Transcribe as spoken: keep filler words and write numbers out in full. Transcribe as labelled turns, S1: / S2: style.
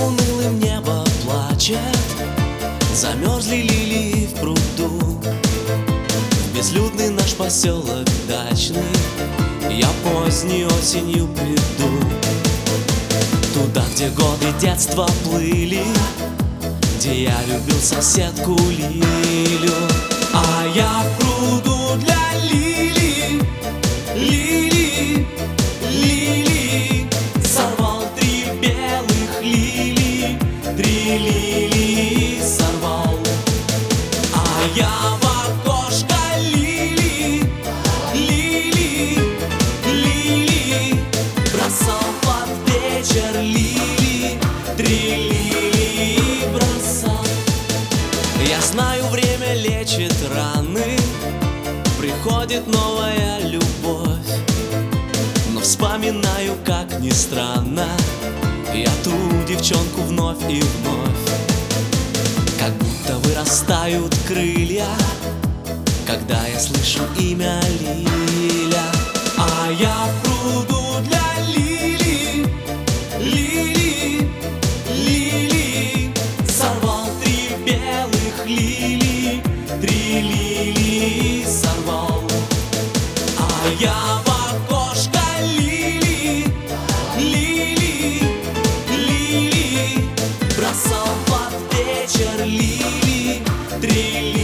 S1: унылым небо плачет, замерзли лилии в пруду. В безлюдный наш поселок дачный я поздней осенью приду. Туда, где годы детства плыли, где я любил соседку Лилю. А я в пруду для лилий, лилий, лилий сорвал три белых лилии, три лилии сорвал. А я в окошко лилии, лилии, лилии бросал под вечер лилии, три лилии бросал. Я знаю, время лечит раны, приходит новая любовь, но вспоминаю, как ни странно, я ту девчонку вновь и вновь. Как будто вырастают крылья, когда я слышу имя Лиля. А я в пруду для лилий, лилий, лилий сорвал три белых лилии, три лилии сорвал. А я в окошко лилии, лилии, лилии бросал под вечер лилии, три лилии.